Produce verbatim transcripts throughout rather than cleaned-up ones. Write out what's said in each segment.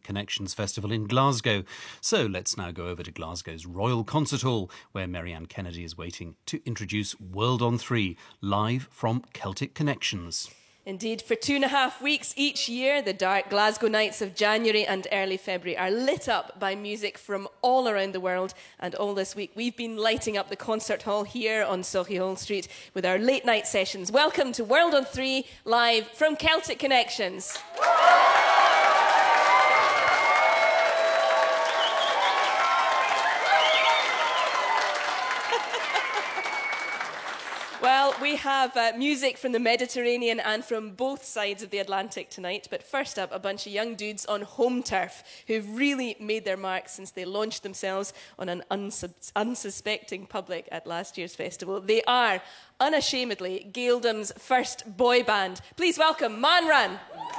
Connections Festival in Glasgow. So let's now go over to Glasgow's Royal Concert Hall, where Marianne Kennedy is waiting to introduce World on Three, live from Celtic Connections. Indeed, for two and a half weeks each year, the dark Glasgow nights of January and early February are lit up by music from all around the world. And all this week, we've been lighting up the concert hall here on Sauchiehall Street with our late night sessions. Welcome to World on Three, live from Celtic Connections. Well, we have uh, music from the Mediterranean and from both sides of the Atlantic tonight. But first up, a bunch of young dudes on home turf who've really made their mark since they launched themselves on an unsus- unsuspecting public at last year's festival. They are, unashamedly, Gaeldom's first boy band. Please welcome Man Ran.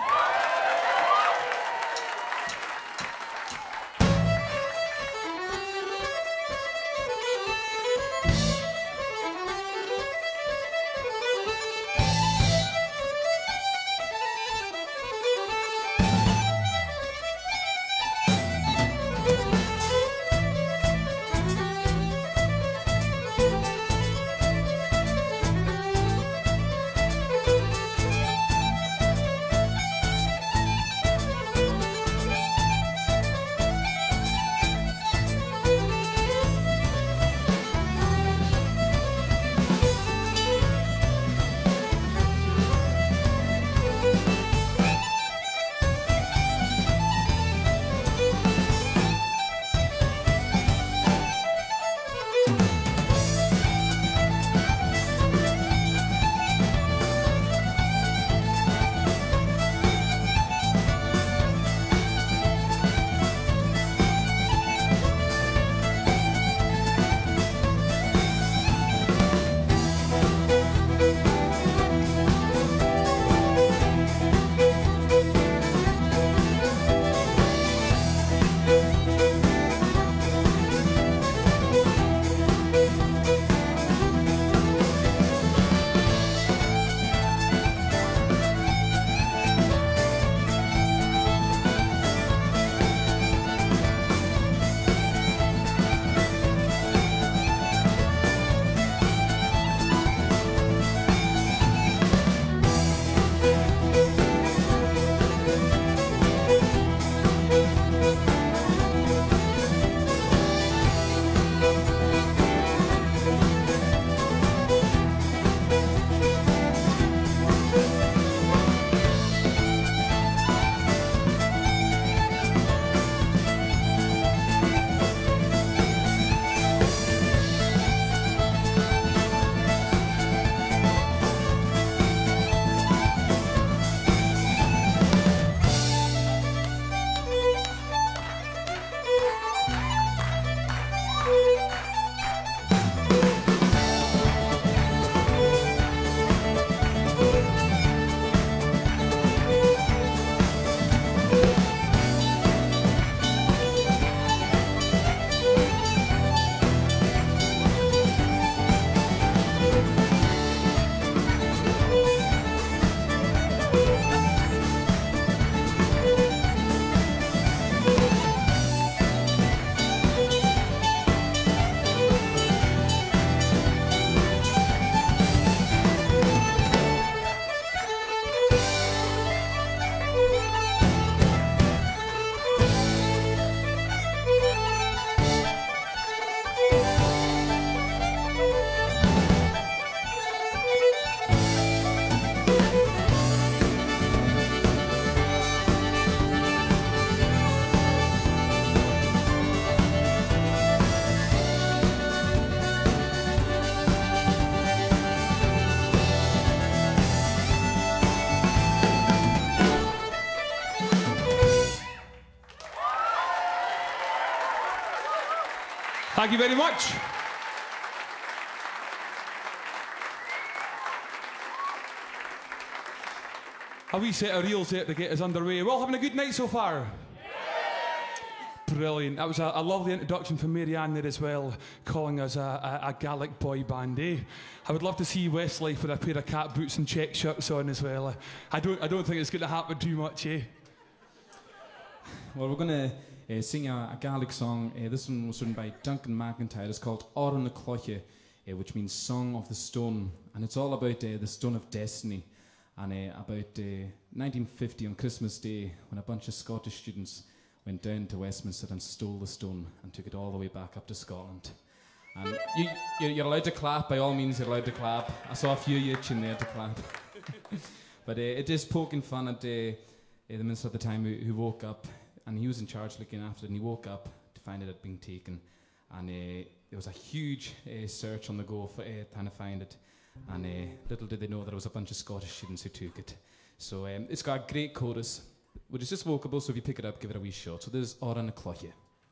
Thank you very much. A wee set of reels there to get us underway. Well, having a good night so far? Yeah. Brilliant. That was a, a lovely introduction from Marianne there as well, calling us a, a, a Gaelic boy band, eh? I would love to see Westlife with a pair of cat boots and check shirts on as well. I don't, I don't think it's going to happen too much, eh? Well, we're going to uh, sing a, a Gaelic song. Uh, this one was written by Duncan McIntyre. It's called Áran na Cloiche, uh, which means Song of the Stone. And it's all about uh, the Stone of Destiny. And uh, about uh, nineteen fifty on Christmas Day, when a bunch of Scottish students went down to Westminster and stole the stone and took it all the way back up to Scotland. And you, you're, you're allowed to clap, by all means you're allowed to clap. I saw a few itching there to clap. But uh, it is poking fun at uh, uh, the minister at the time who, who woke up, and he was in charge looking after it, and he woke up to find it had been taken. And uh, there was a huge uh, search on the go for uh, trying to find it. And uh, little did they know that it was a bunch of Scottish students who took it. So um, it's got a great chorus, which is just vocable, so if you pick it up, give it a wee shot. So this is Áran na Cloiche.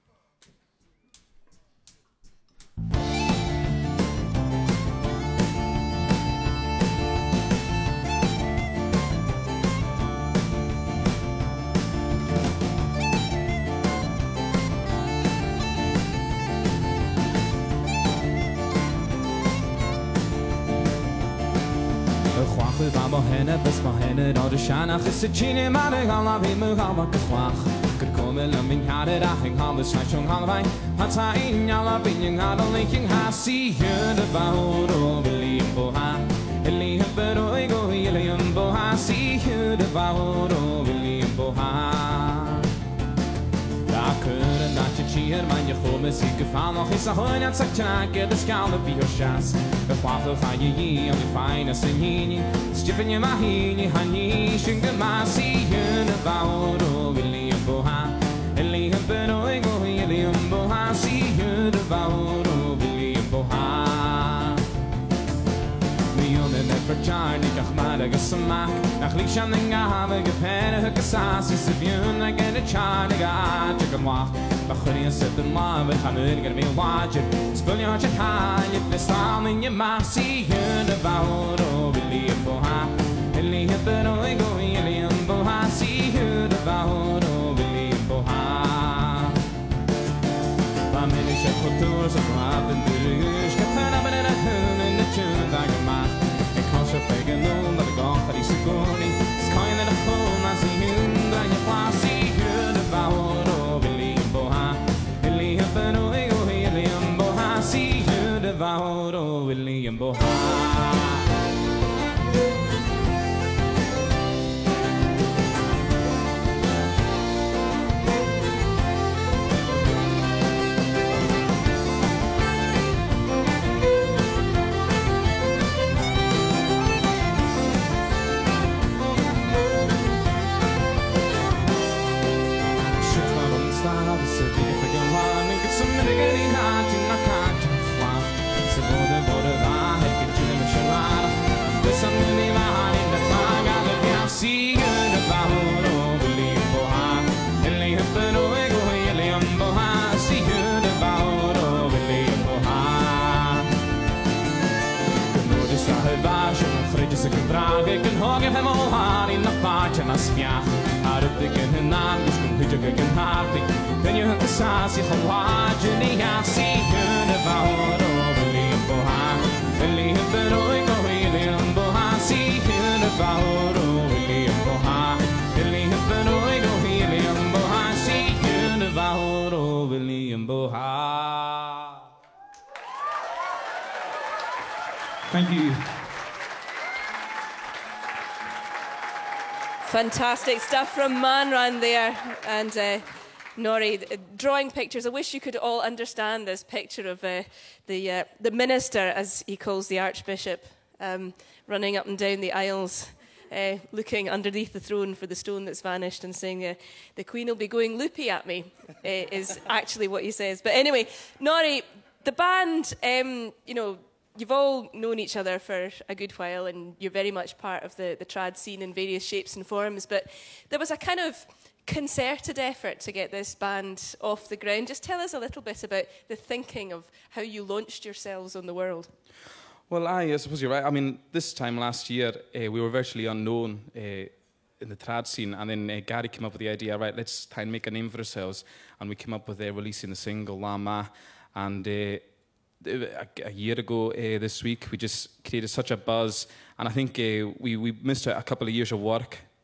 Baba henne bes ma henne da de shana khisse chine mane gala vi mu gala kwach ker komme la min hade da hing ha bes schon hang vai hat sa in ala bin ha da linking ha see here the bound of limbo ha eli pero ego limbo ha see here the bound of limbo ha da können da chier man je khome si gefahn noch is a hoyn at sakna get the scala be your chance the father ha ye on the finest in Stipenya mahini hani shinga masi yun about William Boha Eliam Beno ego William Boha si yun about William Boha Mion en never charni kachmada gasamak Nachli shaninga have gepene hukasas is the yun I get a charni ga chikamwa Bakhri set the ma but hanur get me watch it Spill your high if the storm in your masi yun about William Boha Eli pero ego William Boha si hur about William Boha Ba meni shek kultur så rap den burgers kan fana men den hun in the tune dag ma ek kan så fegen no dat går för i sekoni skain den hon as i hund and your class si hur about William Boha Eli pero ego William Boha si hur about William Boha Ik kan hogen hem al haar in een paardje naar spiach. Haar op de ken naam, dus kom je je kan haar dik. Ben je het saas je gewaadje niet aan zie je de bouwer over limbo haar. Limbo ik over limbo haar zie je de bouwer over limbo haar. Limbo ik over limbo haar zie je de bouwer over limbo haar. Thank you. Fantastic stuff from Manran there. And uh, Nori, uh, drawing pictures. I wish you could all understand this picture of uh, the uh, the minister, as he calls the Archbishop, um, running up and down the aisles, uh, looking underneath the throne for the stone that's vanished and saying, uh, the Queen will be going loopy at me, uh, is actually what he says. But anyway, Nori, the band, um, you know, you've all known each other for a good while and you're very much part of the, the trad scene in various shapes and forms, but there was a kind of concerted effort to get this band off the ground. Just tell us a little bit about the thinking of how you launched yourselves on the world. Well, I, I suppose you're right. I mean, this time last year, uh, we were virtually unknown uh, in the trad scene, and then uh, Gary came up with the idea, right, let's try and make a name for ourselves, and we came up with uh, releasing the single Lama, and uh, A, a year ago uh, this week we just created such a buzz, and I think uh, we, we missed a couple of years of work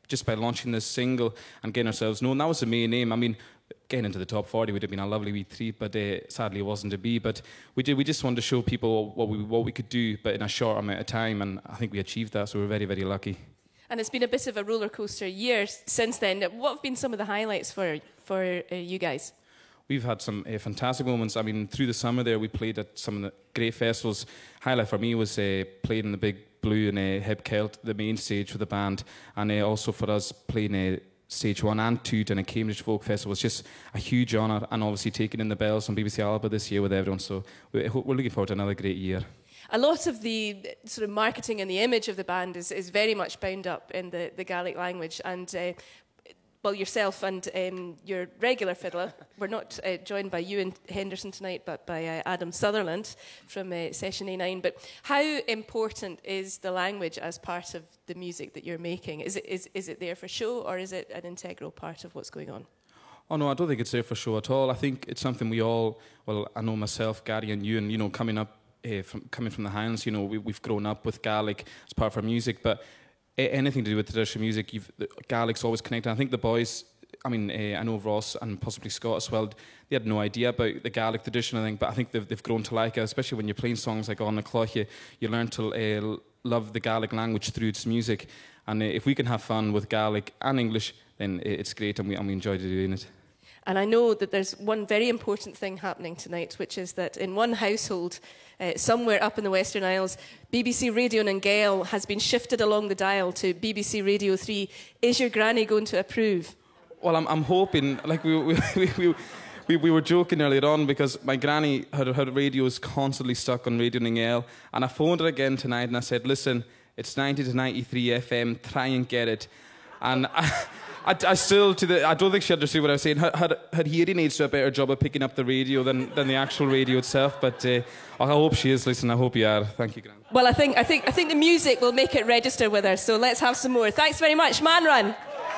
just by launching this single and getting ourselves known. That was the main aim. I mean, getting into the top forty would have been a lovely wee treat, but uh, sadly it wasn't to be. But we did. We just wanted to show people what we what we could do, but in a short amount of time, and I think we achieved that. So we're very, very lucky. And it's been a bit of a roller coaster year since then. What have been some of the highlights for for uh, you guys? We've had some uh, fantastic moments. I mean, through the summer there, we played at some of the great festivals. Highlight for me was uh, playing in the Big Blue in uh, Heb Celt, the main stage for the band, and uh, also for us playing uh, stage one and two in a Cambridge Folk Festival. It's just a huge honour, and obviously taking in the bells on B B C Alba this year with everyone. So we're looking forward to another great year. A lot of the sort of marketing and the image of the band is, is very much bound up in the, the Gaelic language, and uh, well, yourself and um, your regular fiddler, we're not uh, joined by Ewan Henderson tonight, but by uh, Adam Sutherland from uh, Session A nine. But how important is the language as part of the music that you're making? Is it is is it there for show, or is it an integral part of what's going on? Oh no, I don't think it's there for show at all. I think it's something we all, well, I know myself, Gary and Ewan, you know, coming up, uh, from coming from the Highlands, you know, we, we've grown up with Gaelic as part of our music, but anything to do with traditional music, you've, the Gaelic's always connected. I think the boys, I mean, uh, I know Ross and possibly Scott as well, they had no idea about the Gaelic traditional thing, but I think they've, they've grown to like it, especially when you're playing songs like On the Cloth, you, you learn to uh, love the Gaelic language through its music. And uh, if we can have fun with Gaelic and English, then it's great, and we, and we enjoy doing it. And I know that there's one very important thing happening tonight, which is that in one household, uh, somewhere up in the Western Isles, B B C Radio Nangale has been shifted along the dial to B B C Radio three. Is your granny going to approve? Well, I'm, I'm hoping, like we, we, we, we, we were joking earlier on, because my granny, her, her radio is constantly stuck on Radio Nangale, and I phoned her again tonight and I said, listen, it's ninety to ninety-three F M, try and get it. And I, I, I still, to the, I don't think she understood what I was saying. Her, her, her hearing aids do a better job of picking up the radio than, than the actual radio itself. But uh, I hope she is listening. I hope you are. Thank you, Gran. Well, I think, I think, I think the music will make it register with her. So let's have some more. Thanks very much, Man Run.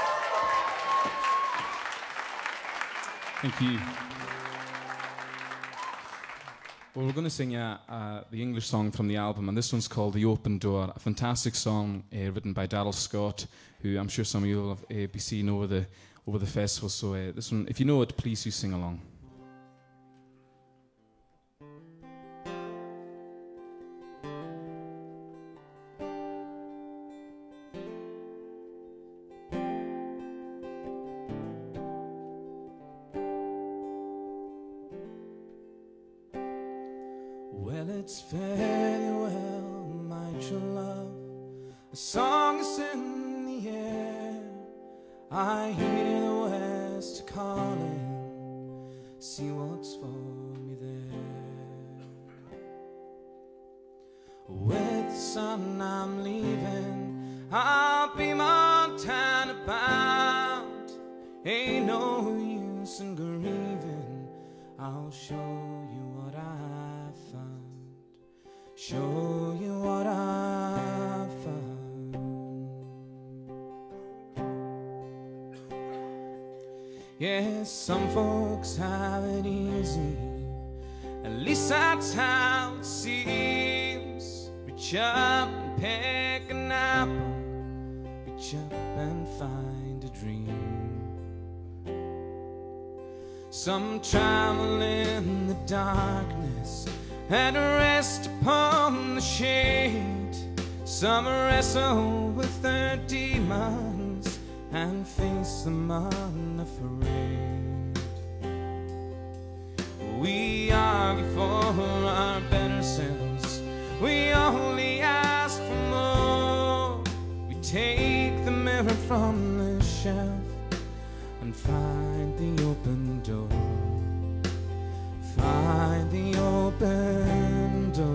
Thank you. Well, we're going to sing uh, uh, the English song from the album, and this one's called The Open Door, a fantastic song uh, written by Daryl Scott, who I'm sure some of you will have uh, be seen over the over the festival. So uh, this one, if you know it, please do sing along. Well, it's fairly well, my true love. A song is in the air. I hear the west calling. See what's for me there. With the sun I'm leaving. I'll be Montana bound. Ain't no use in grieving. I'll show you what I found. Show you what I found. Yes, some folks have it easy. At least that's how it seems. Reach up and pick an apple. Reach up and find a dream. Some travel in the darkness and rest upon the shade. Some wrestle with their demons and face them unafraid. We argue for our better selves. We only ask for more. We take the mirror from the shelf and find the open door. Find the open door.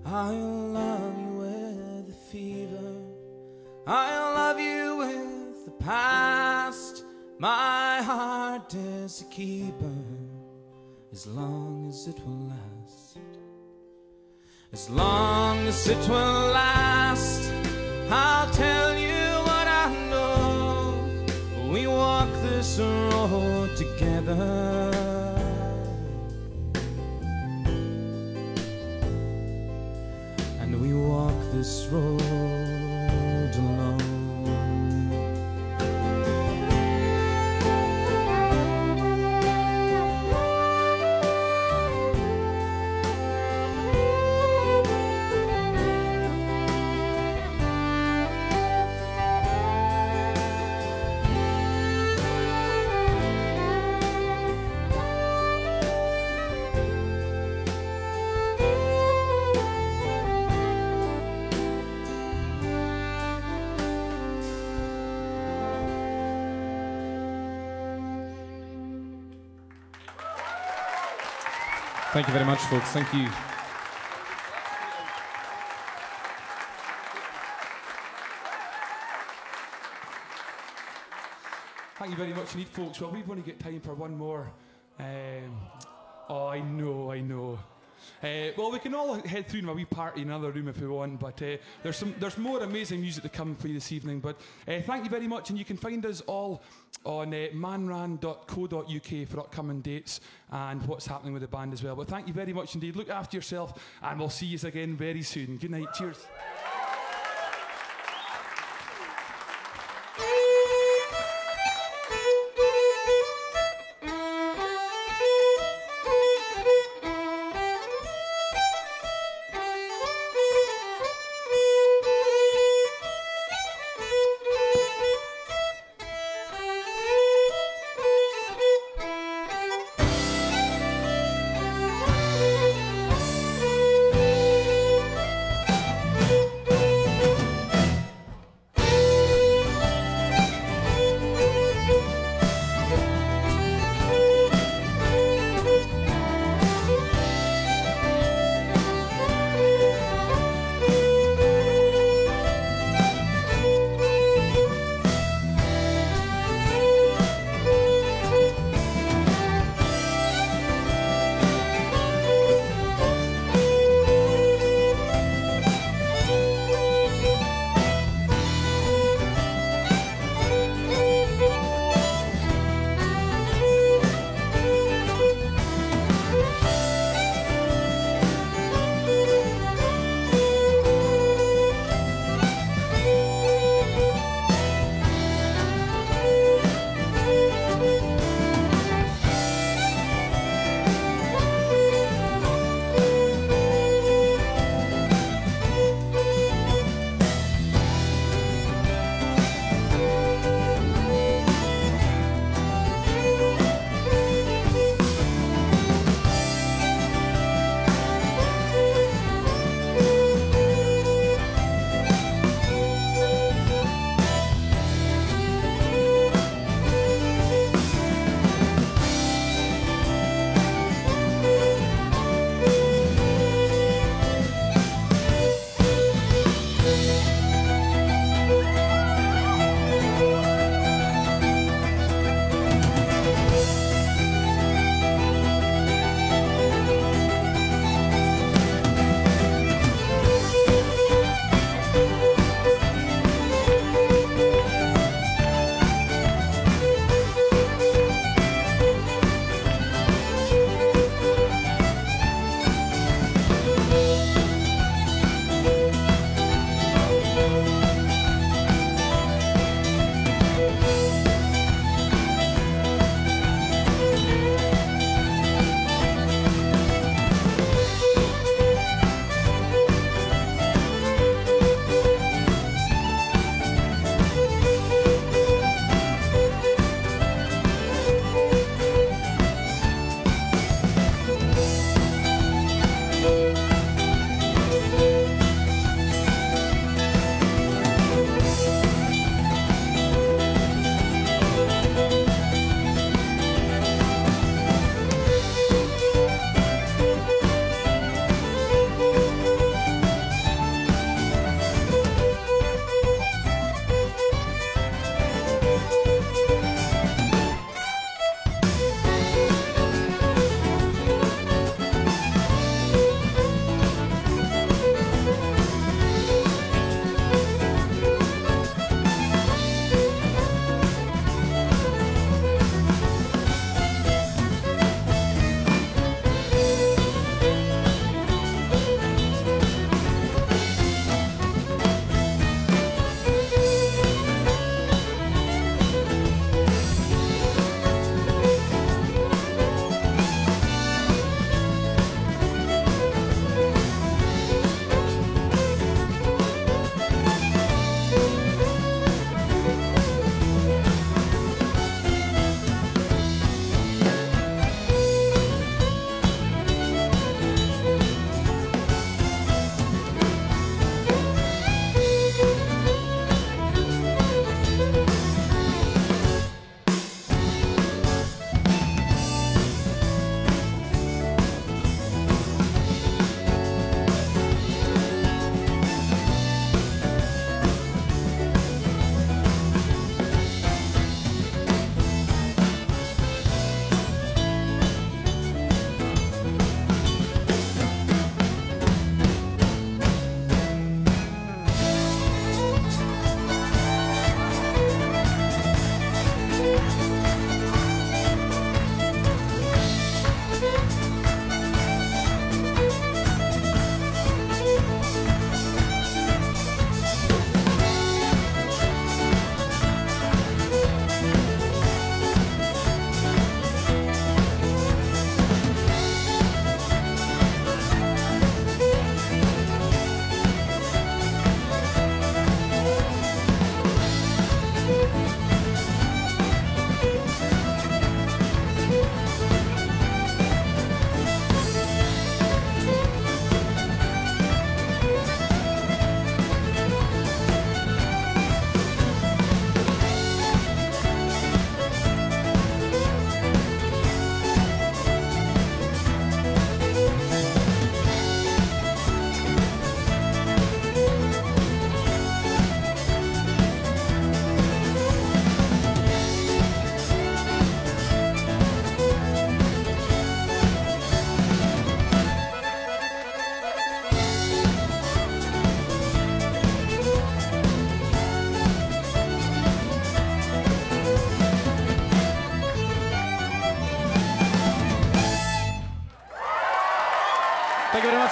I'll love you with the fever, I'll love you with the past. My heart is a keeper as long as it will last. As long as it will last, I'll tell you what I know. We walk this road together, and we walk this road alone. Thank you very much, folks. Thank you. Thank you very much indeed, folks. Well, we've only got time for one more. Um, oh, I know, I know. Uh, well, we can all head through in a wee party in another room if we want, but uh, there's some, there's more amazing music to come for you this evening. But uh, thank you very much, and you can find us all on uh, manran dot co dot U K for upcoming dates and what's happening with the band as well. But thank you very much indeed. Look after yourself, and we'll see you again very soon. Good night. Cheers.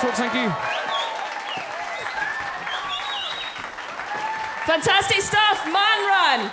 folks. Thank you. Fantastic stuff, Man Run.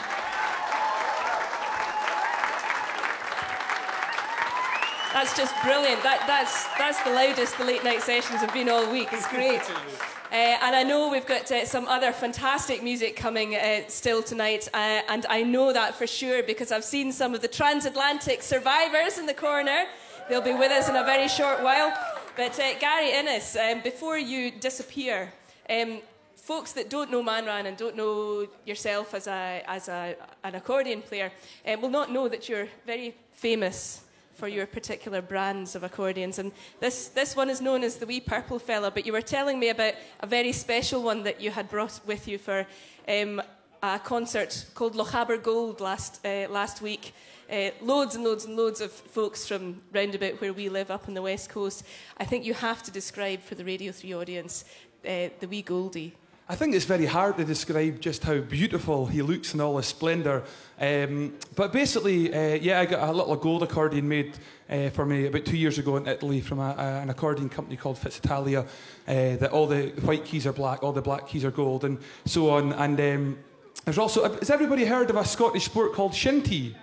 That's just brilliant. That, that's, that's the loudest the late night sessions have been all week. It's great. Uh, and I know we've got uh, some other fantastic music coming uh, still tonight. Uh, and I know that for sure because I've seen some of the transatlantic survivors in the corner. They'll be with us in a very short while. But uh, Gary Innes, um, before you disappear, um, folks that don't know Man Ran and don't know yourself as, a, as a, an accordion player um, will not know that you're very famous for your particular brands of accordions. And this, this one is known as the Wee Purple Fella, but you were telling me about a very special one that you had brought with you for um, a concert called Lochaber Gold last, uh, last week. Uh, loads and loads and loads of folks from round about where we live up on the West Coast. I think you have to describe for the Radio three audience uh, the Wee Goldie. I think it's very hard to describe just how beautiful he looks in all his splendour. Um, but basically, uh, yeah, I got a little gold accordion made uh, for me about two years ago in Italy from a, a, an accordion company called Fitzitalia. Uh, that all the white keys are black, all the black keys are gold, and so on. And um, there's also, has everybody heard of a Scottish sport called shinty?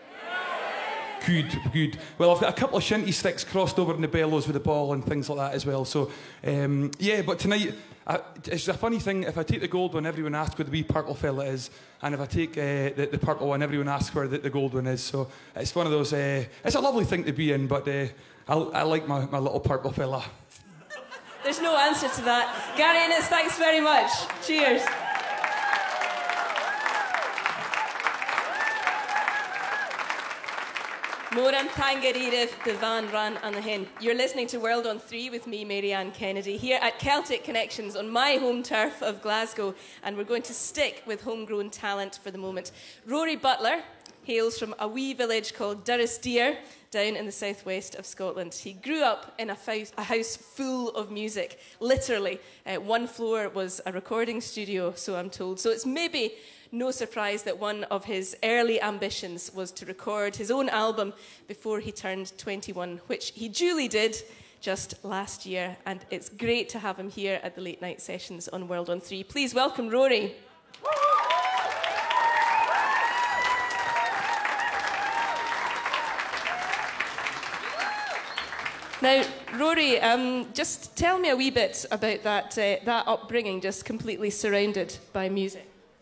Good, good. Well, I've got a couple of shinty sticks crossed over in the bellows with the ball and things like that as well. So, um, yeah, but tonight, I, it's a funny thing. If I take the gold one, everyone asks where the Wee Purple Fella is. And if I take uh, the, the purple one, everyone asks where the, the gold one is. So it's one of those, uh, it's a lovely thing to be in, but uh, I, I like my, my little purple fella. There's no answer to that. Gary Innes, thanks very much. Cheers. Moran Tangarire, the Van Ran and the Hen. You're listening to World on three with me, Marianne Kennedy, here at Celtic Connections on my home turf of Glasgow, and we're going to stick with homegrown talent for the moment. Rory Butler hails from a wee village called Durrisdeer, down in the southwest of Scotland. He grew up in a, f- a house full of music, literally. Uh, one floor was a recording studio, so I'm told. So it's maybe no surprise that one of his early ambitions was to record his own album before he turned twenty-one, which he duly did just last year. And it's great to have him here at the late night sessions on World on three. Please welcome Rory. Now, Rory, um, just tell me a wee bit about that uh, that upbringing, just completely surrounded by music.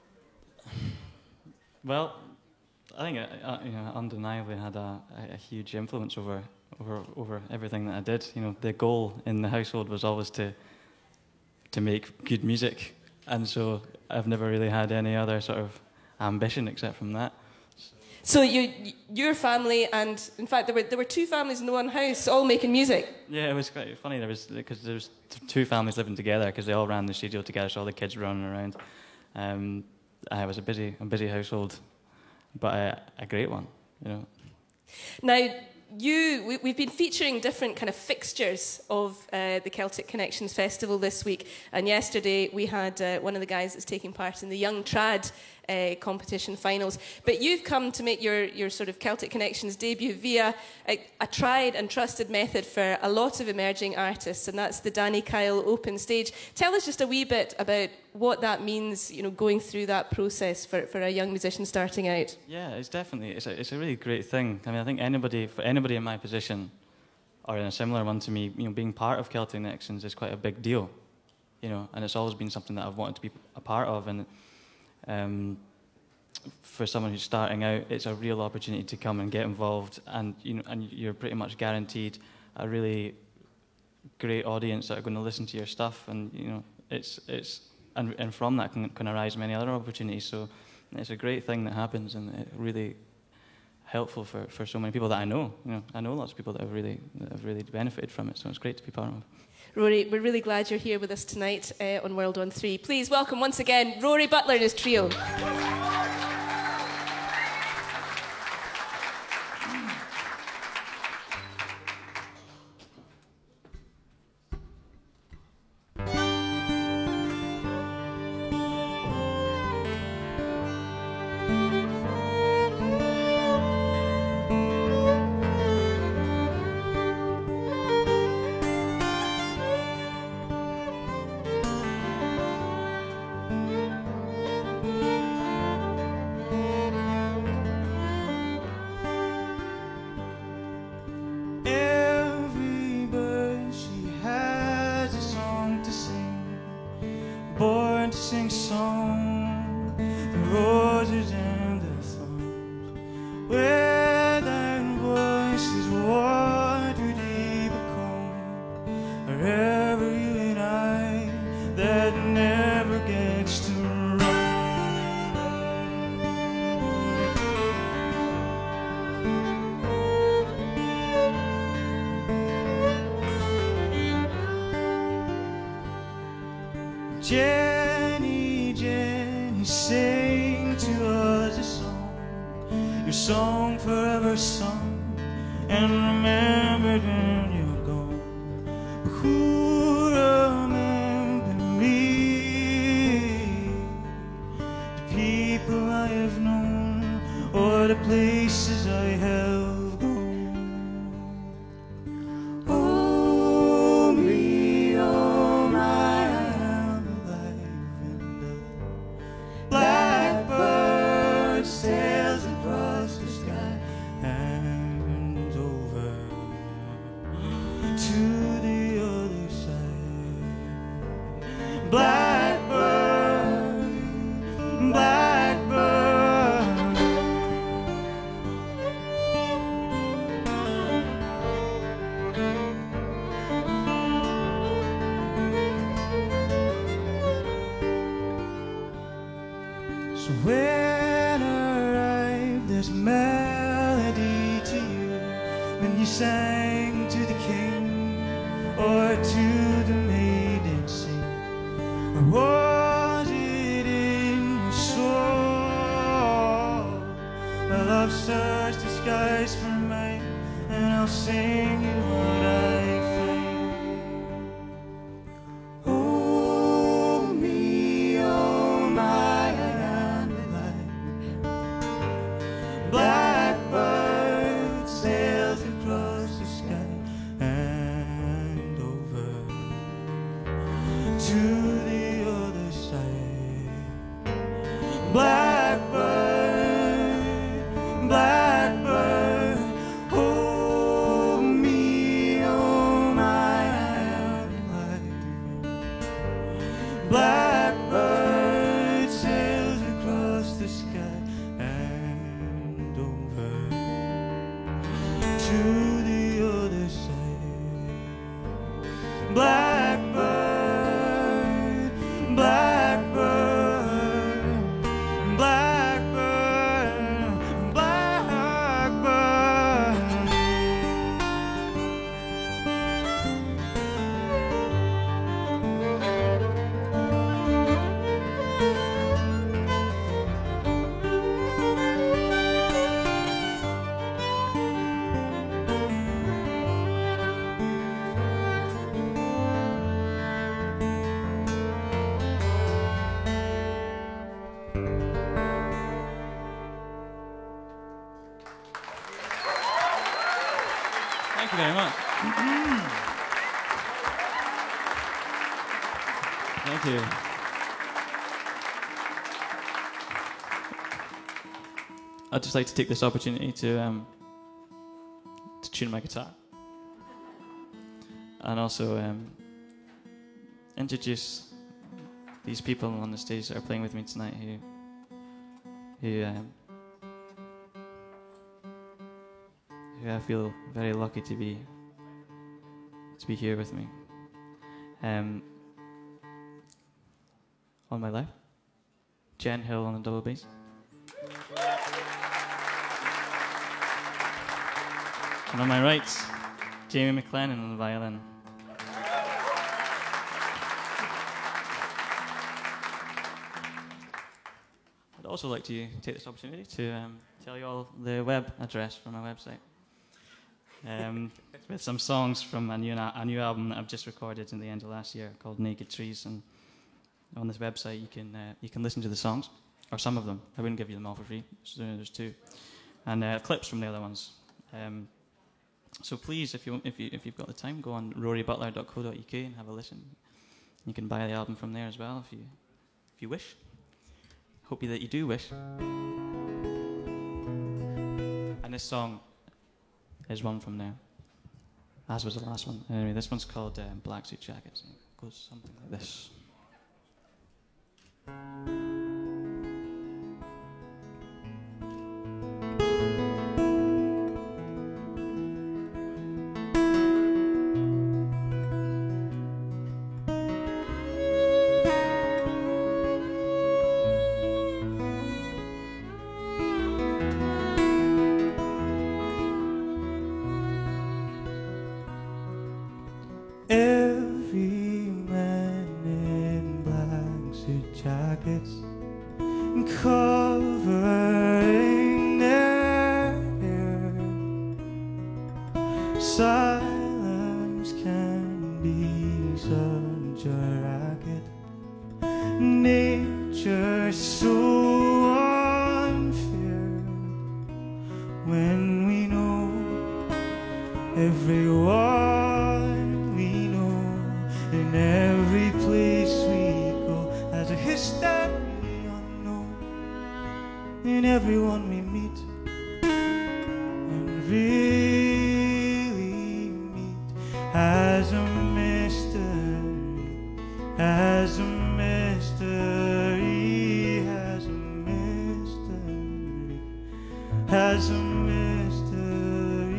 Well, I think it, uh, you know, undeniably had a, a huge influence over, over over everything that I did. You know, the goal in the household was always to to make good music, and so I've never really had any other sort of ambition except from that. So you, your family, and in fact there were there were two families in the one house, all making music. Yeah, it was quite funny. There was because there was two families living together because they all ran the studio together, so all the kids were running around. Um, I was a busy, a busy household, but a, a great one, you know. Now, you, we, we've been featuring different kind of fixtures of uh, the Celtic Connections Festival this week, and yesterday we had uh, one of the guys that's taking part in the Young Trad uh, competition finals. But you've come to make your, your sort of Celtic Connections debut via a, a tried and trusted method for a lot of emerging artists, and that's the Danny Kyle Open Stage. Tell us just a wee bit about what that means, you know, going through that process for, for a young musician starting out. Yeah, it's definitely, it's a, it's a really great thing. I mean, I think anybody, for anybody in my position, or in a similar one to me, you know, being part of Celtic Connections is quite a big deal, you know, and it's always been something that I've wanted to be a part of, and um, for someone who's starting out, it's a real opportunity to come and get involved, and you know, and you're pretty much guaranteed a really great audience that are going to listen to your stuff, and you know, it's it's and and from that can, can arise many other opportunities. So it's a great thing that happens, and it really helpful for, for so many people that I know. You know, I know lots of people that have really that have really benefited from it. So it's great to be part of. Rory, we're really glad you're here with us tonight uh, on World on three. Please welcome once again Rory Butler and his trio. sing song, the roses and the thorns, where thy voices, what would he become? Forever you and I, that never gets to run. Jenny, Jenny, sing to us a song, your song forever sung and remembered when you're gone. But who remember me? The people I have known, or the places I have gone. Oh me, oh my, blackbird sails across the sky and over to the other side. Blackbird, blackbird. So when I arrived, there's melody to you when you sang to the king or to the maiden sing, or was it in your soul? Well, I've searched the skies for mine, and I'll sing you what I find. Oh me, oh my, blackbird sails across the sky and over to the other side. Blackbird, blackbird, oh me, oh my, blackbird sails across the sky and over to the other side. Blackbird, blackbird, blackbird, blackbird. Thank you very much. Thank you. I'd just like to take this opportunity to um, to tune my guitar and also um, introduce these people on the stage that are playing with me tonight who who um, who I feel very lucky to be to be here with me. Um, on my left, Jen Hill on the double bass. And on my right, Jamie McLennan on the violin. I'd also like to take this opportunity to um, tell you all the web address for my website. Um, with some songs from a new, a new album that I've just recorded in the end of last year called Naked Trees, and on this website you can uh, you can listen to the songs, or some of them. I wouldn't give you them all for free. So there's two, and uh, clips from the other ones. Um, so please, if you if you if you've got the time, go on rory butler dot co dot uk and have a listen. You can buy the album from there as well if you if you wish. Hope that you do wish. And this song is one from there, as was the last one. Anyway, this one's called um, Black Suit Jackets. It goes something like this. Every man in black suit jackets covering their hair. Silence can be such a racket. Nature's so unfair when we know everyone we know in every place we go has a history unknown in everyone we meet and really meet has a mystery, has a mystery, has a mystery, has a mystery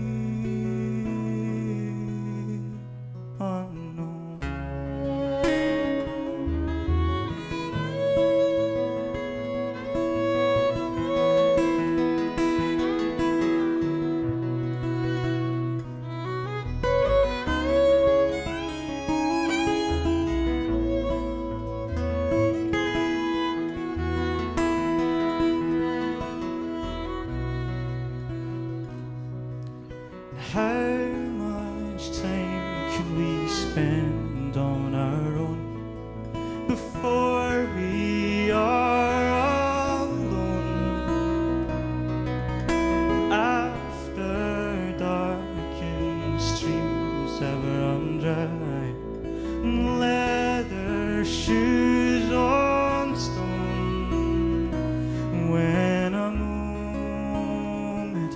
unknown. How much time can we spend on our own before we are alone? After darkened streams have run dry, leather shoes on stone, when a moment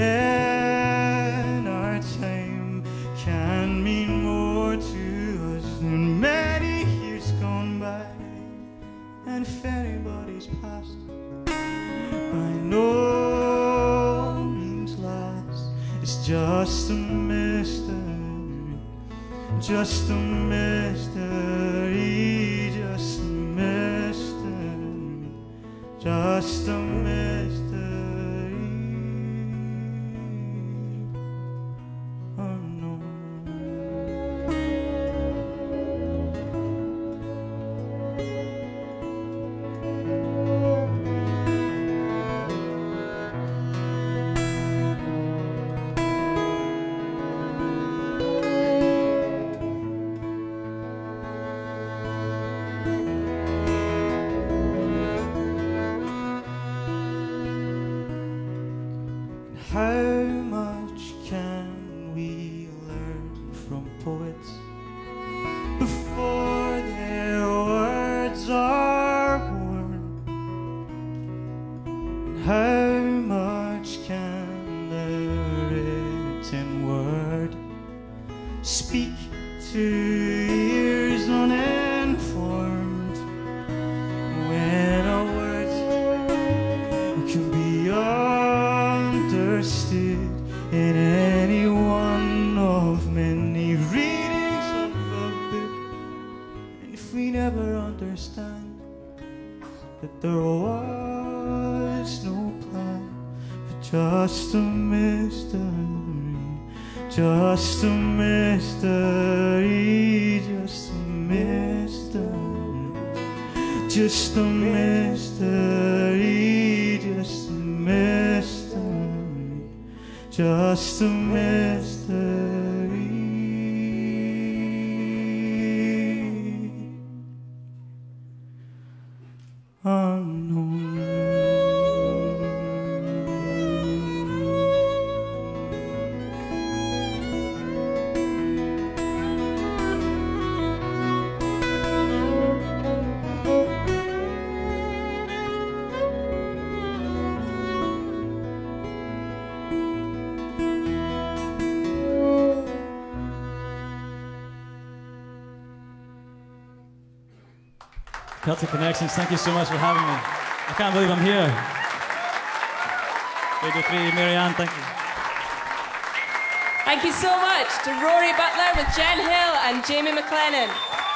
and our time can mean more to us than many years gone by, and if anybody's past by no means last, it's just a mystery, just a mystery, just a mystery, just a mystery unknown. How much can we learn from poets before their words are worn? And how much can the written word speak to ears uninformed, when a word can be understood in any one of many readings of a book? And if we never understand that there was no plan, but just a mystery, just a mystery, just a mystery, just a mystery, just a mystery, just a mystery unknown. Celtic Connections, thank you so much for having me. I can't believe I'm here. Radio three, Marianne, thank you. Thank you so much to Rory Butler with Jen Hill and Jamie McLennan.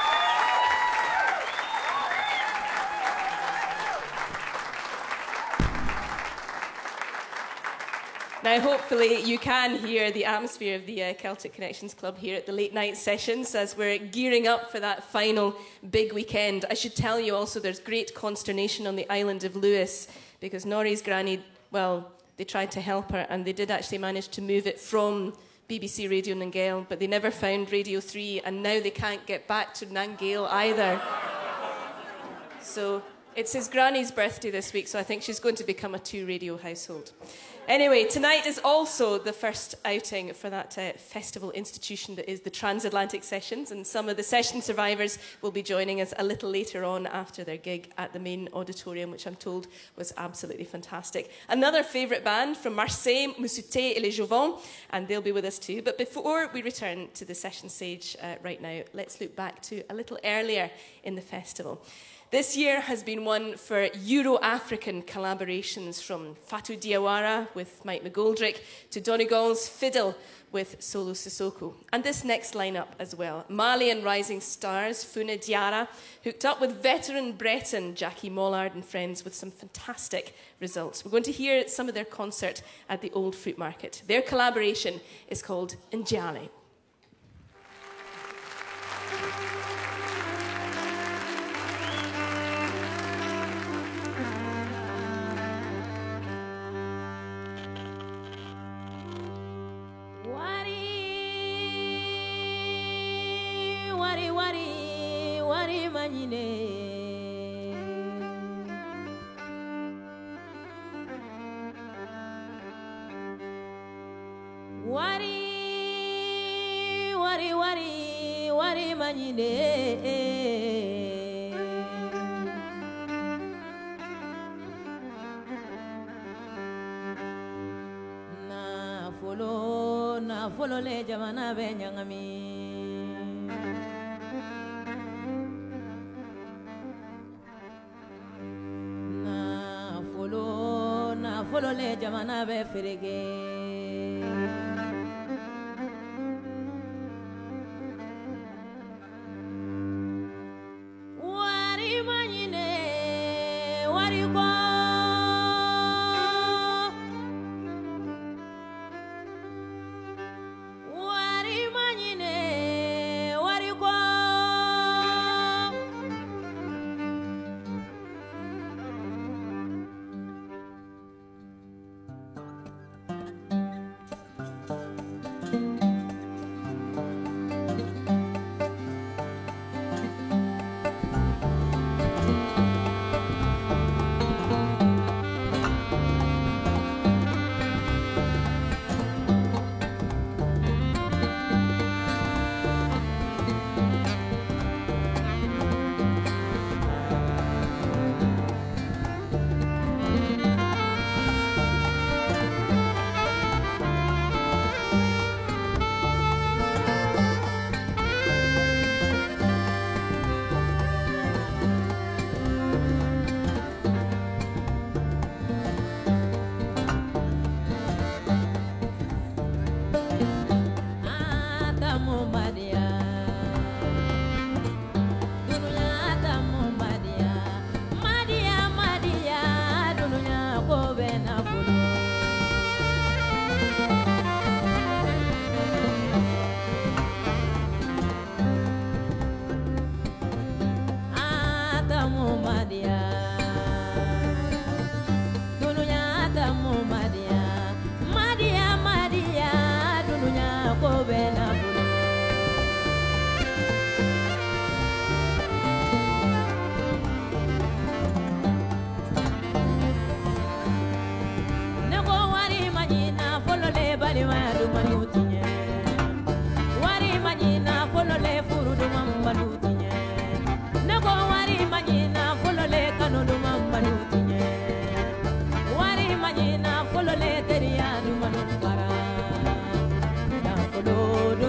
Now, hopefully, you can hear the atmosphere of the uh, Celtic Connections Club here at the late night sessions as we're gearing up for that final big weekend. I should tell you also there's great consternation on the island of Lewis because Norrie's granny, well, they tried to help her and they did actually manage to move it from B B C Radio Nangale, but they never found Radio three and now they can't get back to Nangale either. So it's his granny's birthday this week, so I think she's going to become a two-radio household. Anyway, tonight is also the first outing for that uh, festival institution that is the Transatlantic Sessions, and some of the session survivors will be joining us a little later on after their gig at the main auditorium, which I'm told was absolutely fantastic. Another favourite band from Marseille, Moussuté et les Jouvents, and they'll be with us too. But before we return to the session stage uh, right now, let's look back to a little earlier in the festival. This year has been one for Euro-African collaborations, from Fatou Diawara with Mike McGoldrick to Donegal's Fiddle with Solo Sissoko. And this next lineup as well. Malian rising stars Funa Diarra hooked up with veteran Breton Jackie Mollard and friends with some fantastic results. We're going to hear some of their concert at the Old Fruit Market. Their collaboration is called Njale. Wari, wari, wari, wari manyine. Na follow, na follow le jamana benyangami. Na follow, na follow le jamana be ferege.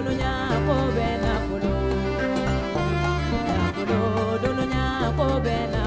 Ben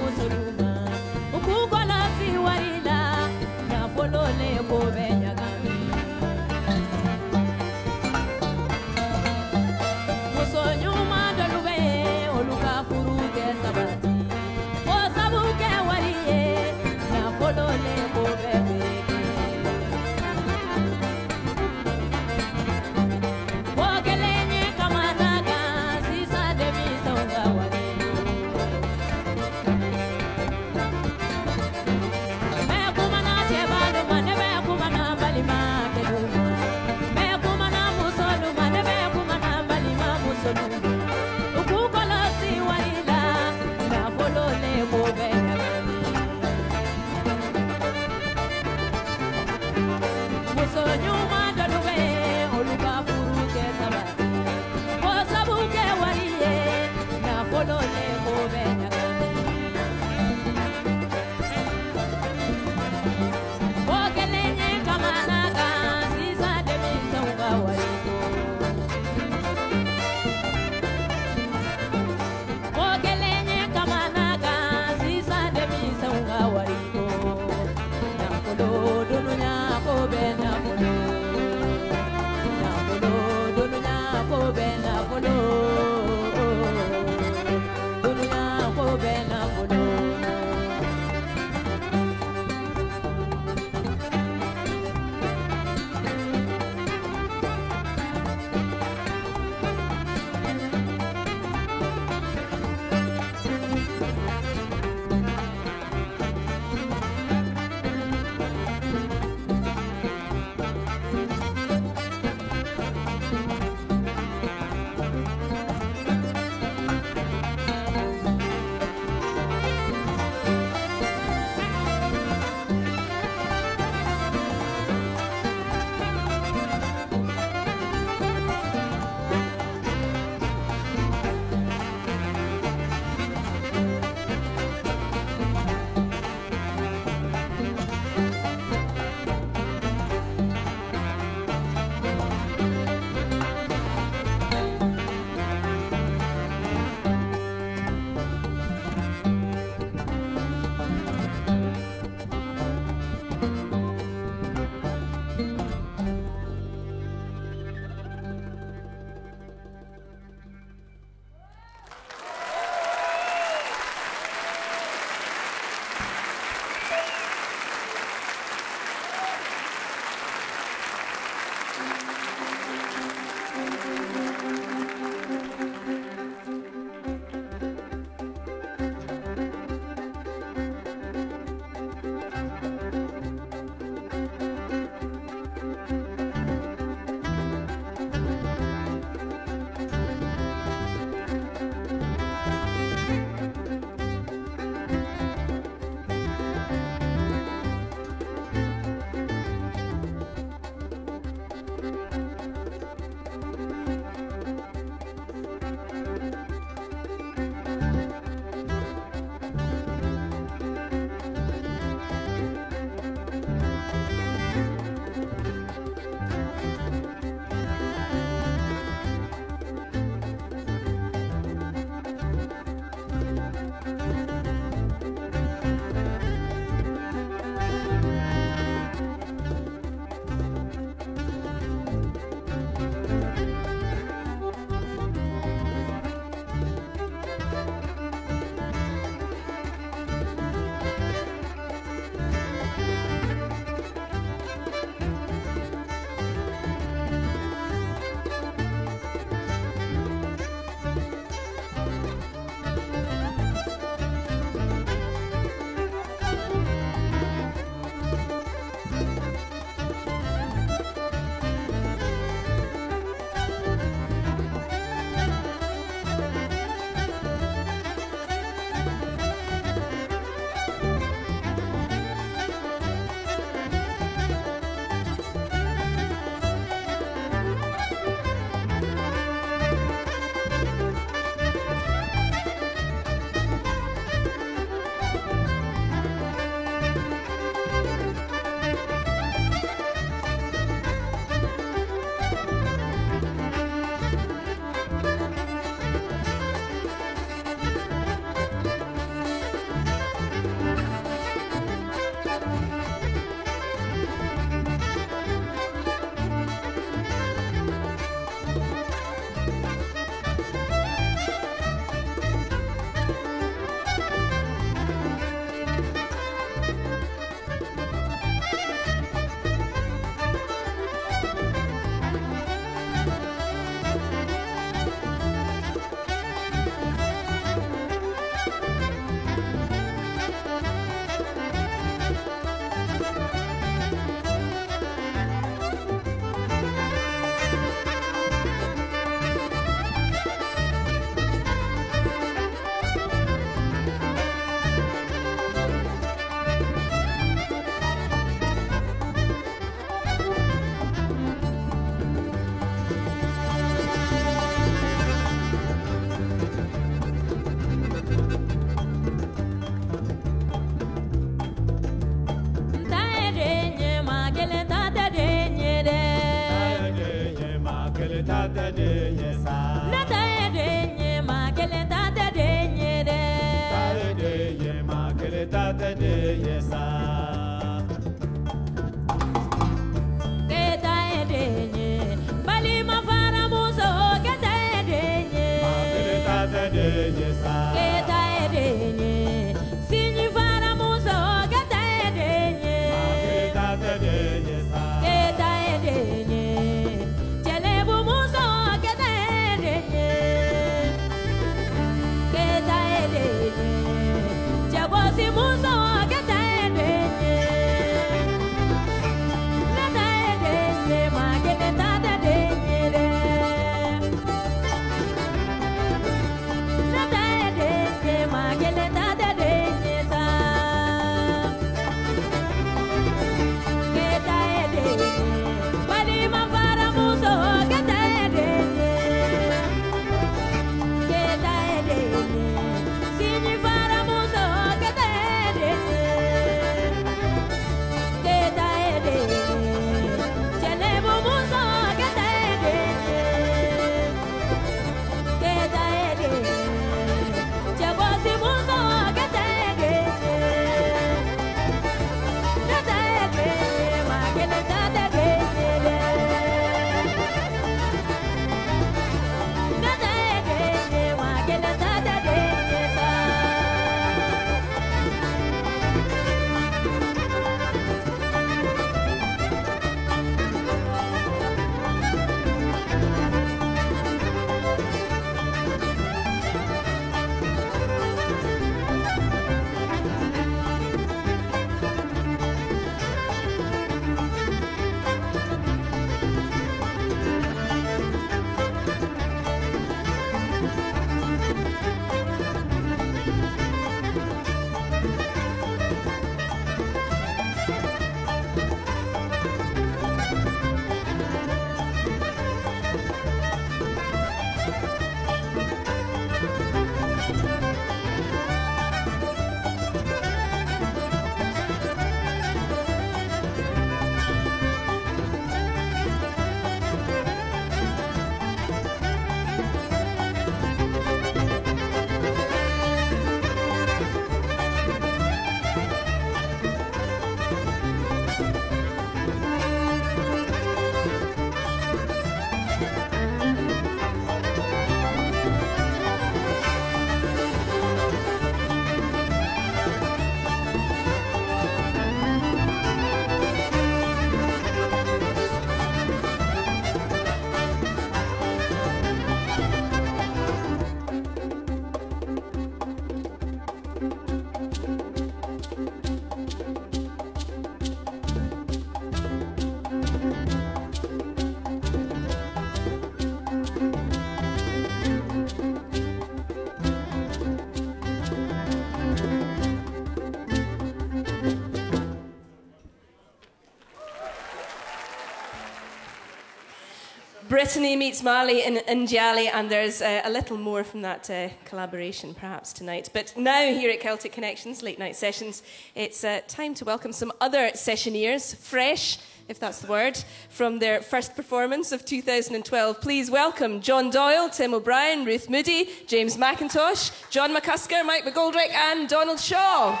Brittany meets Mali in Njali, and there's uh, a little more from that uh, collaboration perhaps tonight. But now here at Celtic Connections, late night sessions, it's uh, time to welcome some other sessioneers, fresh, if that's the word, from their first performance of two thousand twelve. Please welcome John Doyle, Tim O'Brien, Ruth Moody, James McIntosh, John McCusker, Mike McGoldrick and Donald Shaw.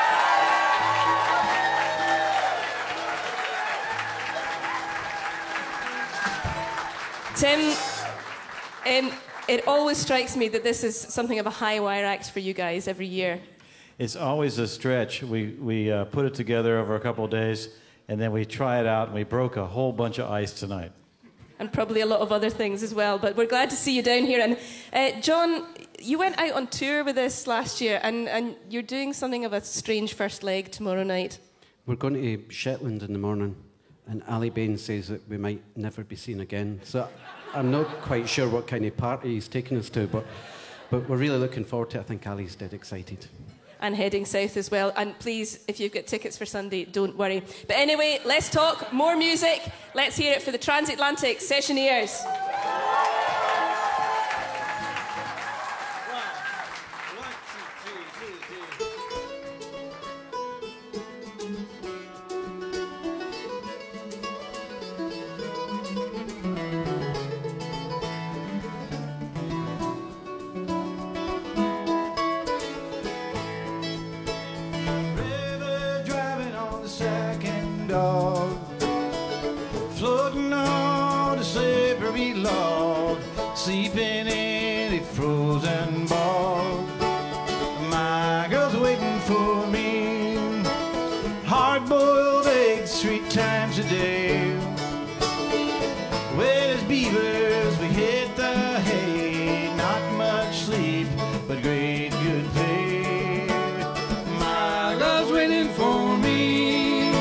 Tim, um, it always strikes me that this is something of a high wire act for you guys every year. It's always a stretch. We, we uh, put it together over a couple of days, and then we try it out, and we broke a whole bunch of ice tonight. And probably a lot of other things as well, but we're glad to see you down here. And uh, John, you went out on tour with us last year, and, and you're doing something of a strange first leg tomorrow night. We're going to Shetland in the morning, and Ali Bain says that we might never be seen again. So I'm not quite sure what kind of party he's taking us to, but, but we're really looking forward to it. I think Ali's dead excited. And heading south as well. And please, if you've got tickets for Sunday, don't worry. But anyway, let's talk more music. Let's hear it for the Transatlantic Sessioneers. Floating on a slippery log, sleeping in a frozen bog. My girl's waiting for me, hard-boiled eggs three times a day. Wet as beavers, we hit the hay, not much sleep, but great good pay. My girl's waiting for me.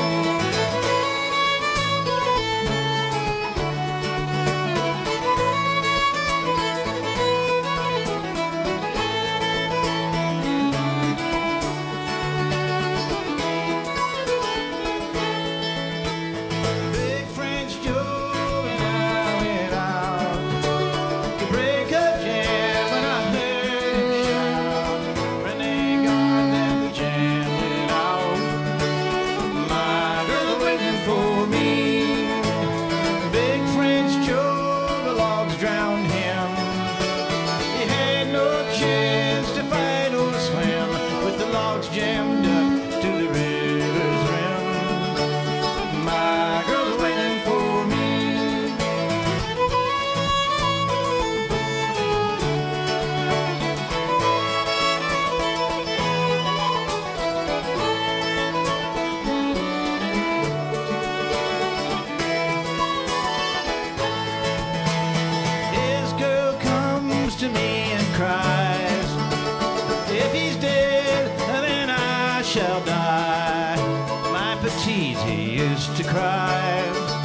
To cry,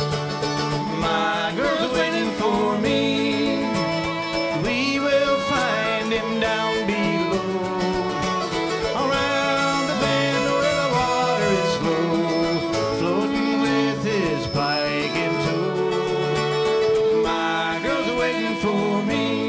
my girl's waiting for me. We will find him down below, around the bend where the water is slow, floating with his pike in tow. My girl's waiting for me.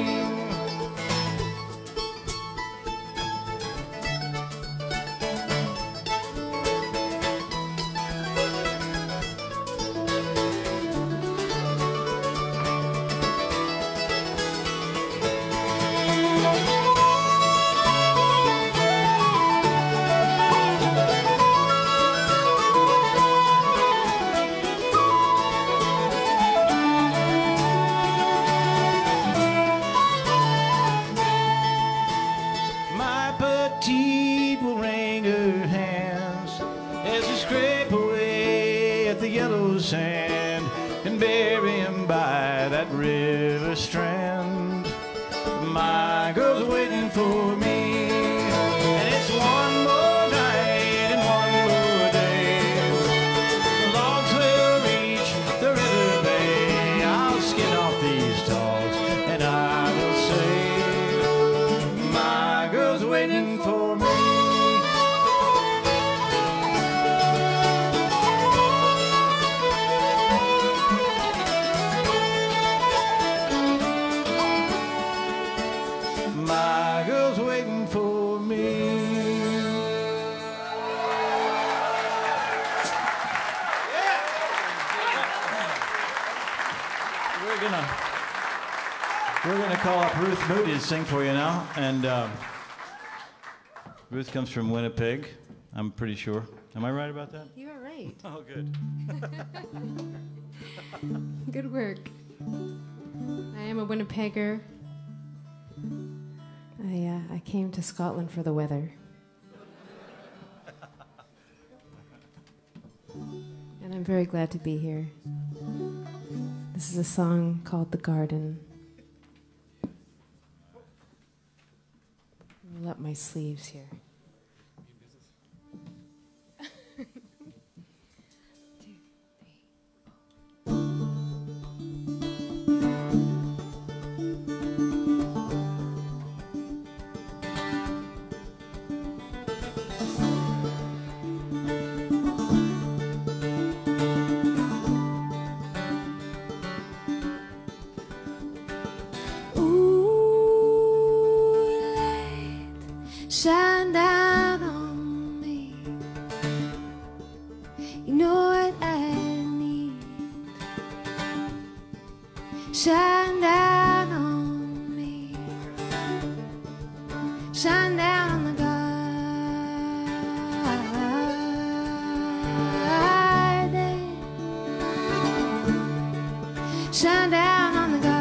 Sand and bury him by that river strand. My girl's waiting for me, and it's one more night and one more day. The logs will reach the river bay. I'll skin off these dogs and I will say, my girl's waiting for me. call up Ruth Moody to sing for you now. And um, Ruth comes from Winnipeg, I'm pretty sure. Am I right about that? You are right. Oh, good. Good work. I am a Winnipegger. I, uh, I came to Scotland for the weather. And I'm very glad to be here. This is a song called The Garden. Roll up my sleeves here. Shine down on me. You know what I need. Shine down on me. Shine down on the garden. Shine down on the garden.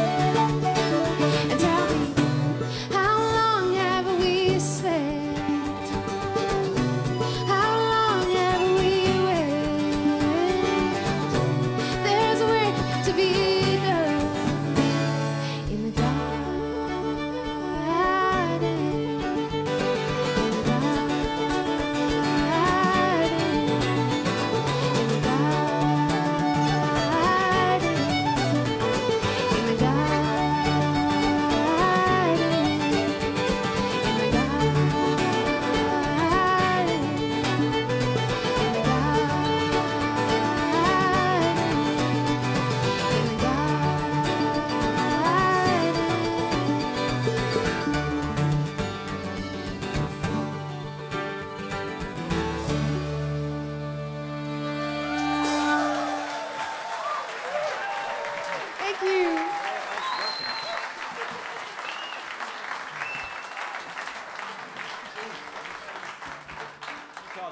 And tell me, how long have we spent?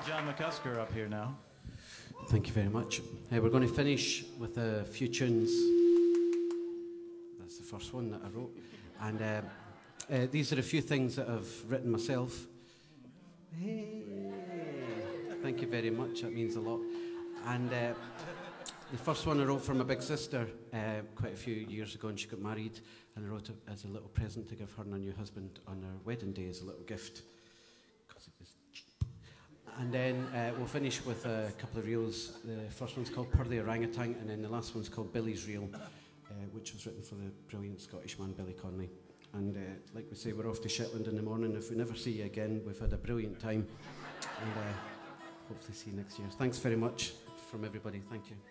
John McCusker up here now. Thank you very much. Uh, we're going to finish with a few tunes. That's the first one that I wrote. And uh, uh, these are a few things that I've written myself. Hey, thank you very much. That means a lot. And uh, the first one I wrote for my big sister uh, quite a few years ago, and she got married. And I wrote it as a little present to give her and her new husband on their wedding day as a little gift. Because it was cheap. And then uh, we'll finish with a couple of reels. The first one's called Purr the Orangutan, and then the last one's called Billy's Reel, uh, which was written for the brilliant Scottish man Billy Connolly. And uh, like we say, we're off to Shetland in the morning. If we never see you again, we've had a brilliant time. And uh, hopefully see you next year. Thanks very much from everybody. Thank you.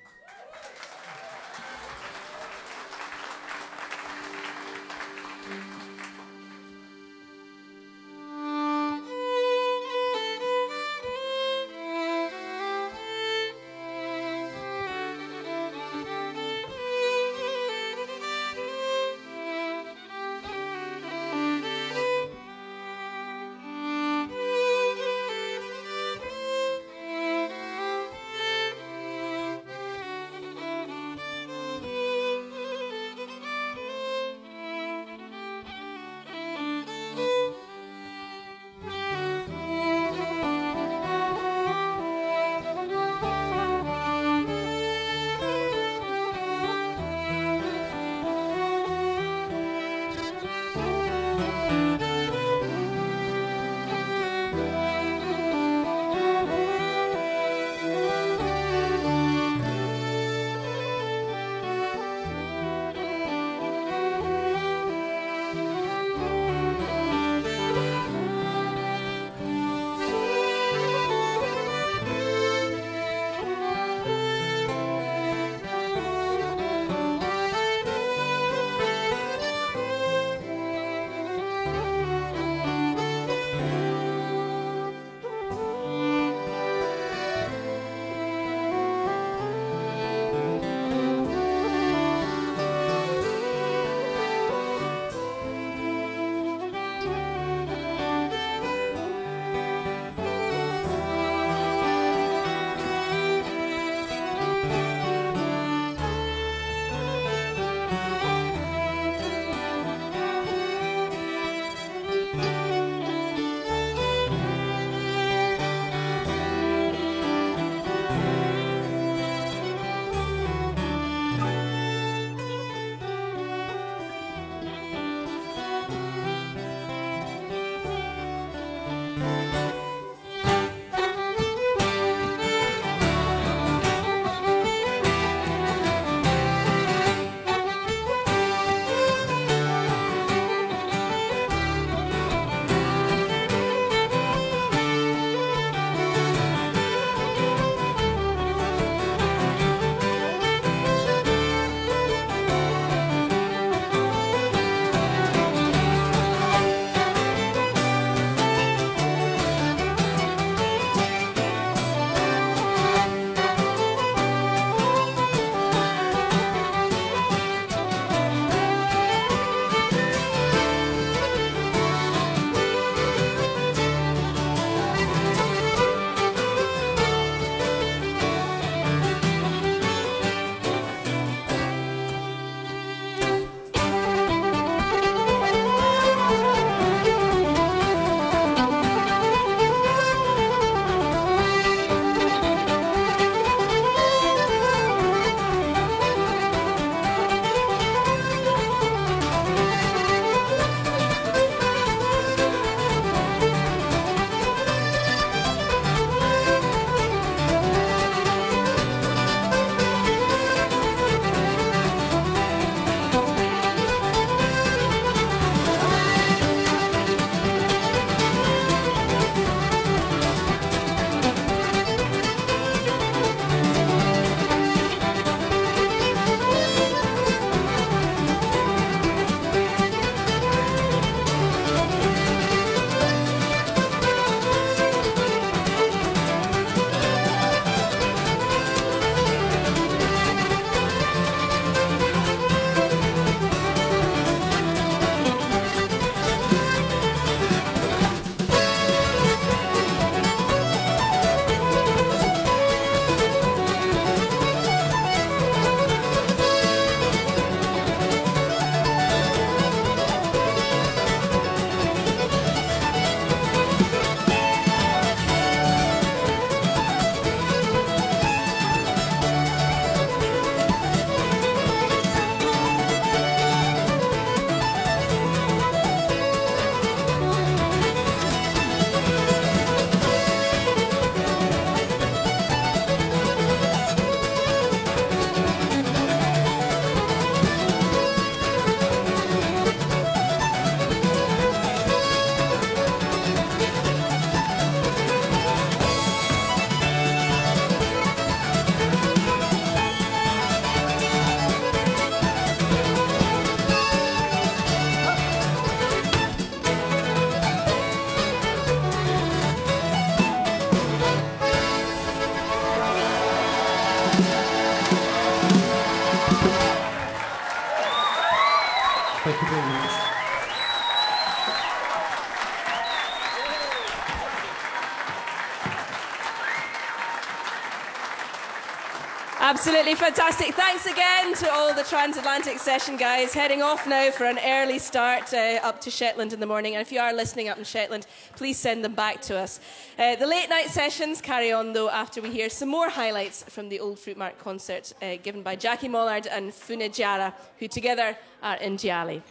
Absolutely fantastic. Thanks again to all the transatlantic session guys. Heading off now for an early start uh, up to Shetland in the morning. And if you are listening up in Shetland, please send them back to us. Uh, the late night sessions carry on though after we hear some more highlights from the Old Fruitmark concert uh, given by Jackie Mollard and Fune Jara, who together are in Giali.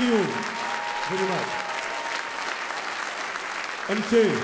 you very much. And two.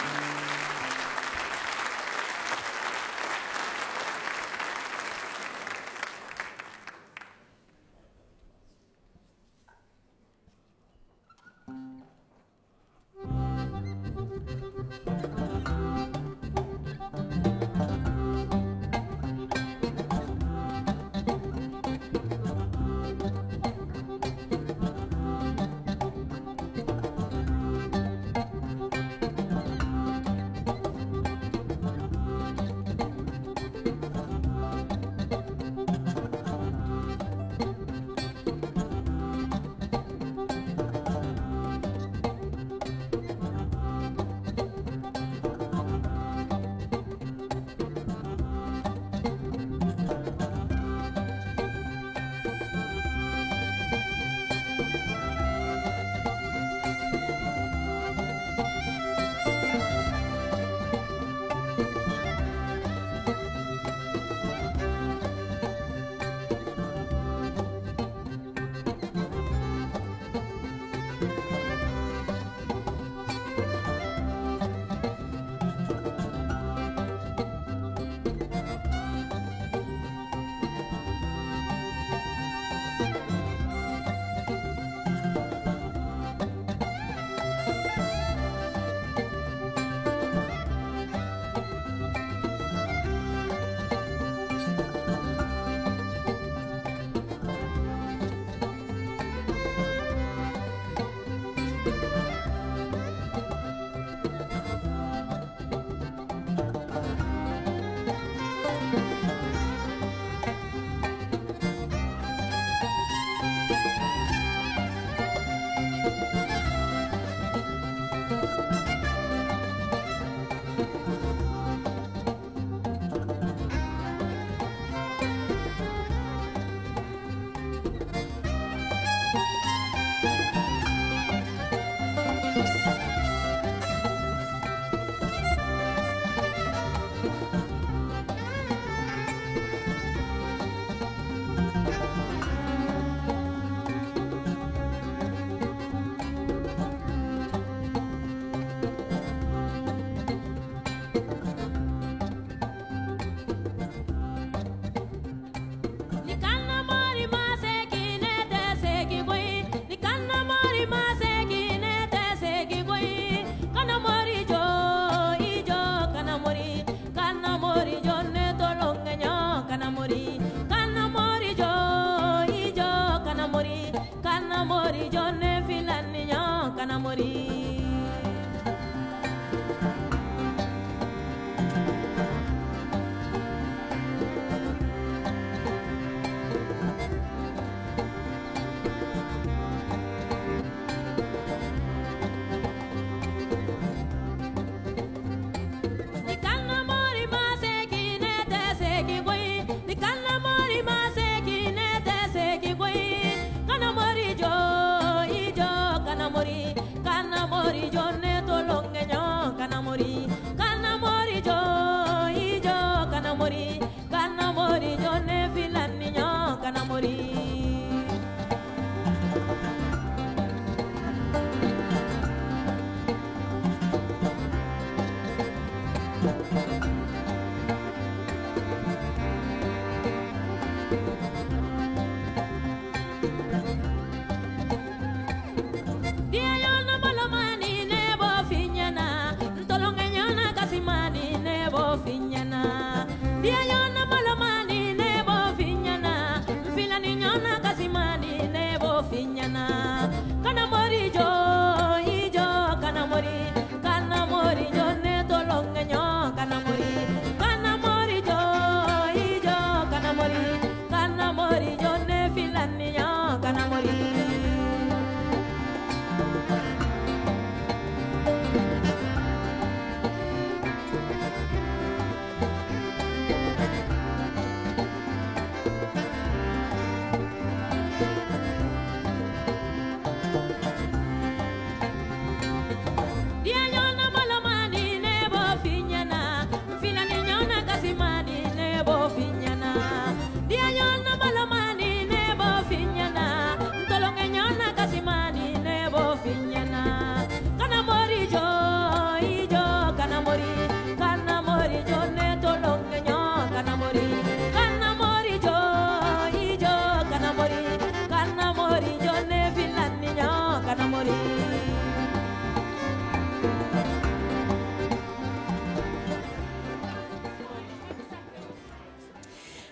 Thank you.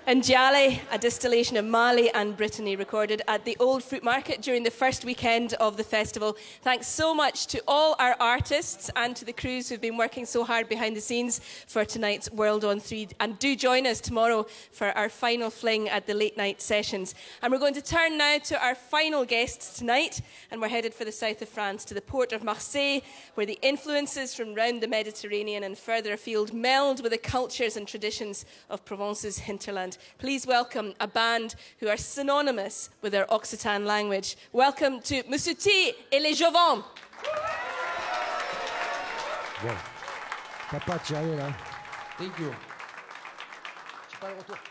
Njale, a distillation of Mali and Brittany, recorded at the Old Fruit Market during the first weekend of the festival. Thanks so much to all our artists and to the crews who've been working so hard behind the scenes for tonight's World on Three. And do join us tomorrow for our final fling at the late night sessions. And we're going to turn now to our final guests tonight, and we're headed for the south of France to the port of Marseille, where the influences from round the Mediterranean and further afield meld with the cultures and traditions of Provence's hinterland. Please welcome a band who are synonymous with their Occitan language. Welcome to Monsieur T et les Jovans. Bon. Papa, tu arrives là. Thank you. J'ai pas le retour.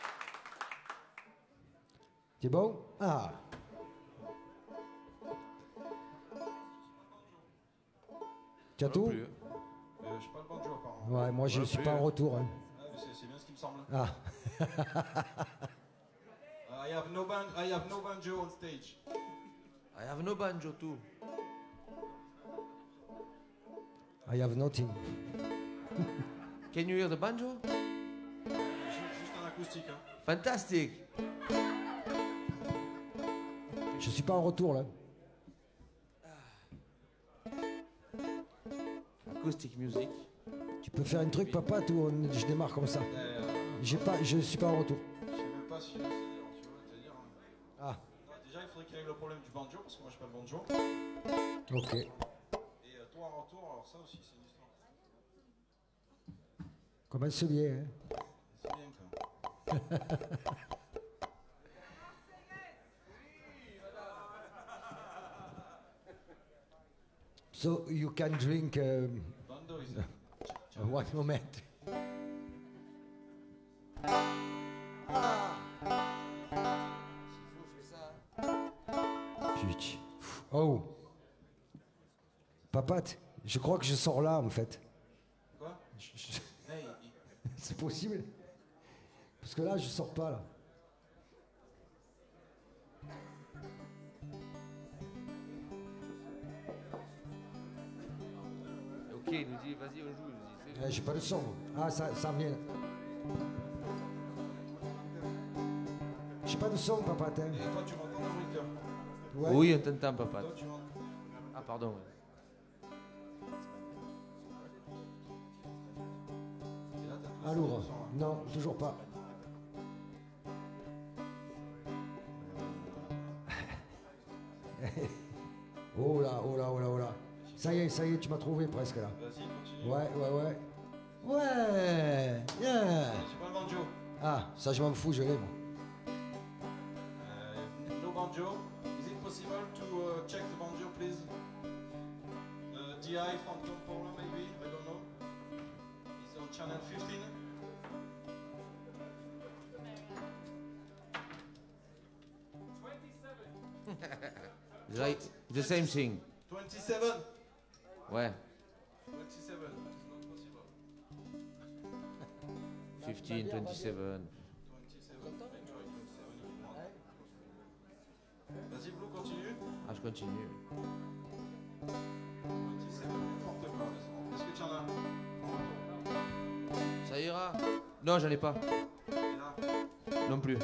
C'est bon? Ah. Tu as tout? Euh, je sais pas le banjo apparemment. Ouais, moi je ne suis pas en retour. Hein. Ah, c'est bien ce qui me semble. Ah. I have no ban- I have no banjo on stage. I have no banjo too. I have nothing. Can you hear the banjo? Juste en acoustique. Hein. Fantastic. Je suis pas en retour là. Acoustic music. Tu peux faire un truc, papa, tout, on- je démarre comme ça. J'ai pas, je suis pas en retour. Je sais même pas si je sais, alors, tu vois, te dire. Ah. Non, déjà, il faudrait qu'il règle le problème du banjo, parce que moi, je pas le banjo. Ok. Et euh, toi, en retour, alors ça aussi, c'est une histoire. Comment c'est bien, hein? C'est bien, quoi. So you can drink. Um, Bando is one moment. Putain. Oh. Papate, je crois que je sors là en fait. Quoi? Je- je- Hey, C'est possible? Parce que là, je sors pas là. Ok, il nous dit, vas-y, on joue. Il nous dit, c'est- Eh, j'ai pas de son. Ah, ça, ça vient. J'ai pas de son, papa. et toi, tu m'entends dans le cœur? Ouais. Oui, on t'entend, papa. Toi, tu m'entends? Ah, pardon. ouais. Et là, t'as tout Alors, le son, hein. non, toujours pas. Oh là, oh là, oh là, oh là. Ça y est, ça y est, tu m'as trouvé presque là. Vas-y, continue. Ouais, ouais, ouais. Ouais, yeah. J'ai pas le banjo. Ah, ça je m'en fous, je l'ai moi. Uh, no banjo. Is it possible to uh, check the banjo, please? Uh, D I Phantom Paula, maybe? I don't know. It's on channel fifteen. It's like the same thing. twenty-seven. Ouais. twenty-seven. It's not possible. fifteen, twenty-seven. twenty-seven. I try twenty-seven if you want. Vas-y, Blue, continue. Ah, je continue. twenty-seven, n'importe quoi. Est-ce que tu en as? Ça ira? Non, j'en ai pas. Et là? Non plus.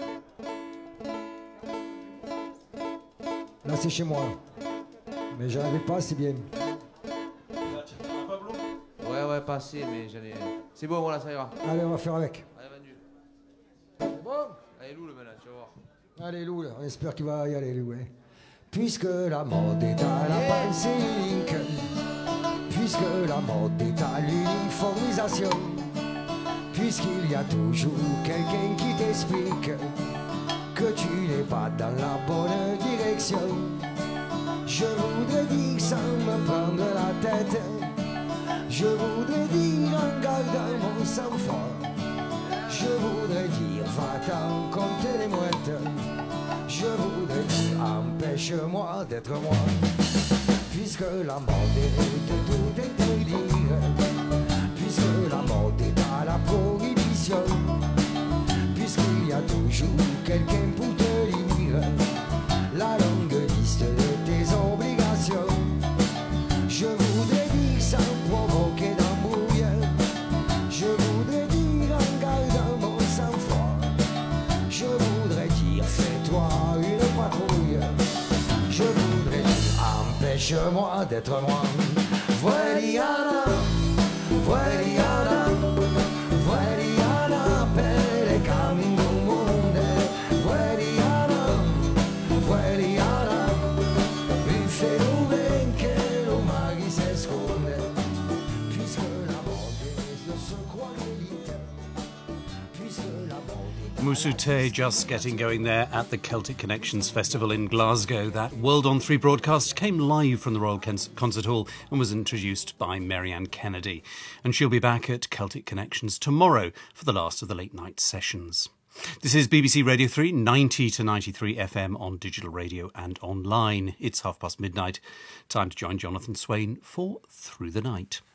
Là c'est chez moi. Mais j'en avais pas, c'est bien. Là, tu n'en as pas, Blue? Ouais, ouais, pas assez, mais j'en ai. C'est bon, voilà, ça ira. Allez, on va faire avec. Allez, vendu. C'est bon? Allez, Lou, le maintenant, tu vas voir. Allez, Lou, là, on espère qu'il va y aller, Lou. Hein. Puisque la mode est à la pensée unique, puisque la mode est à l'uniformisation, puisqu'il y a toujours quelqu'un qui t'explique que tu n'es pas dans la bonne direction, je voudrais dire sans me prendre la tête, je voudrais dire en gardant mon sang-froid, je voudrais dire va-t'en compter les mouettes, je voudrais dire empêche-moi d'être moi, puisque la mode est de tout interdire, puisque la mode est à la prohibition, puisqu'il y a toujours quelqu'un pour te lire la longue liste de tes obligations, je voudrais dire sans provoquer d'embrouille, je voudrais dire en gardant mon sang-froid, empêche-moi d'être loin. Voiliana, voiliana, voiliana, per le cammini del mondo. Voiliana, voiliana, il fenomeno che lo maghi si esconde. Puisque la morte ne se croit l'élite, puisque la morte. Musute just getting going there at the Celtic Connections Festival in Glasgow. That World on Three broadcast came live from the Royal Concert Hall and was introduced by Marianne Kennedy. And she'll be back at Celtic Connections tomorrow for the last of the late night sessions. This is B B C Radio three, ninety to ninety-three F M on digital radio and online. It's half past midnight. Time to join Jonathan Swain for Through the Night.